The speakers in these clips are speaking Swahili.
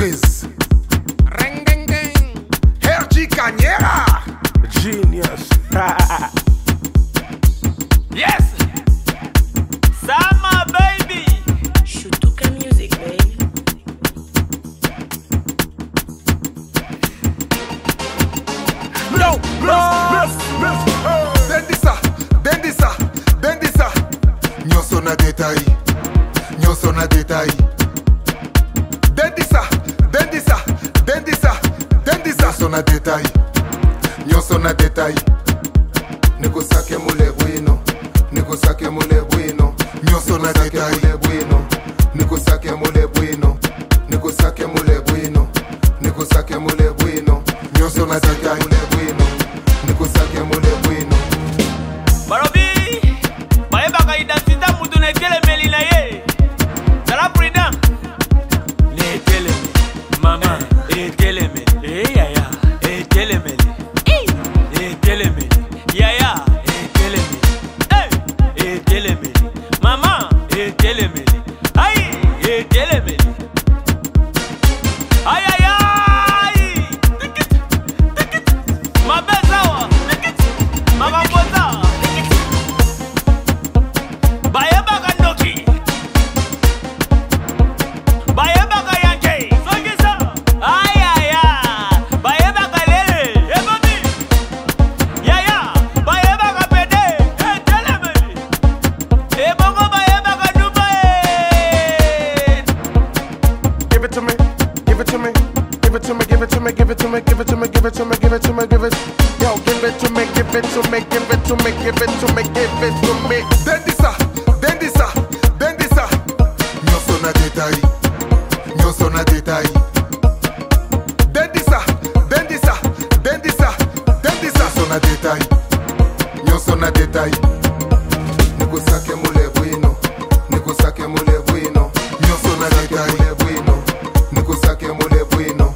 13 Herji Cañera Genius Yes! Sama baby! Shutuka music, baby. No, Bendisa Nyonso na détail Nyonso na détail Nikusake mule bwino Nyonso na détail Nikusake mule bwino Nyonso na détail Nikusake mule bwino Barobi! Bayebaka identité mutu na etelemeli na ye! Zala prudent! Ne etelemeli, mama, etelemeli, yaya, etelemeli, etelemeli, yaya, etelemeli, etelemeli, mama, etelemeli, ay, etelemeli. Ay, ay, ay! Tikit! Mabezawa! Mamaboza! Bayebaka ndoki! Bayebaka yanke! Sogisa! Ay, ay, ay! Bayebaka lele! Eboni! Yaya! Bayebaka pede! Telemeli! Ebongo bayebaka dubae! Give it to me, give it to me, give it to me, give it to me, give it to me, give it to me, give it to me, give it to me, give it. Yo, give it to me, give it to me, give it to me, give it to me, give it to me. Bendisa. Nyonso na détail. Nyonso na détail. Nikusake mule bwino. Nyonso na détail. Nikusake mule bwino.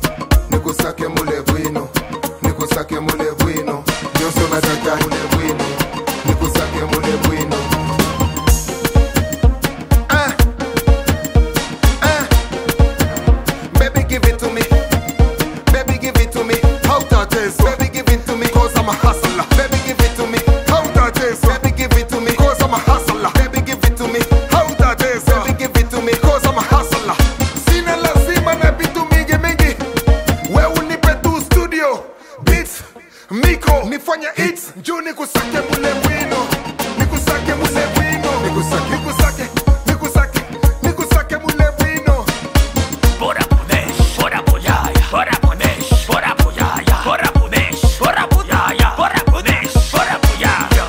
Nyonso na détail. Nikusake mule bwino. Baby give it to me. How that is? Baby give it to me, cause I'm a hustler. Baby give it to me. How that is? Baby give it to me, cause I'm a hustler. Baby give it to me. How that is? Baby give it to me, cause I'm a hustler. Sina lazima na vitu mingi. We unipe tu studio beats, miko nifanya hits. Njoo nikusake mule bwino. Nikusake mule bwino. Bora Punesh, bora Puyaya, bora Punesh, bora Puyaya, bora Punesh, bora Puyaya, bora Punesh, bora Puyaya.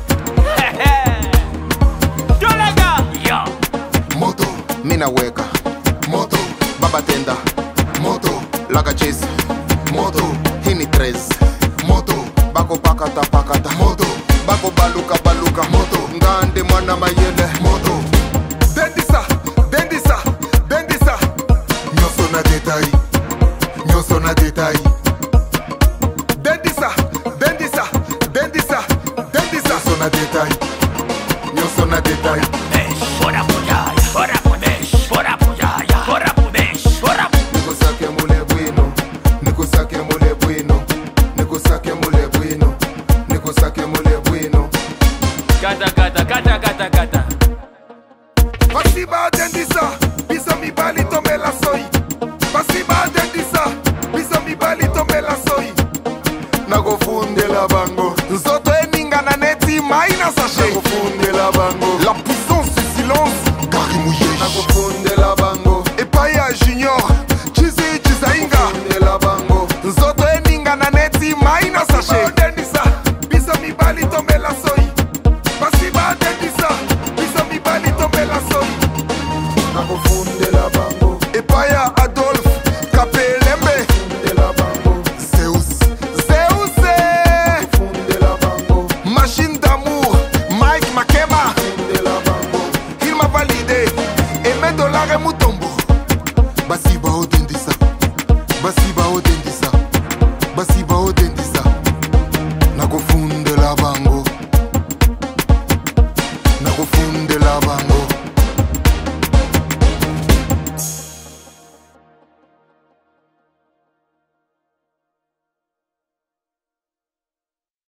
Tolega, yo. Moto, mina weka. Moto, baba tenda. Moto, laga chase. Moto, hini 13. Moto, bako pakata. Moto, bako baluka. Moto, ngande mwana mayele. Moto.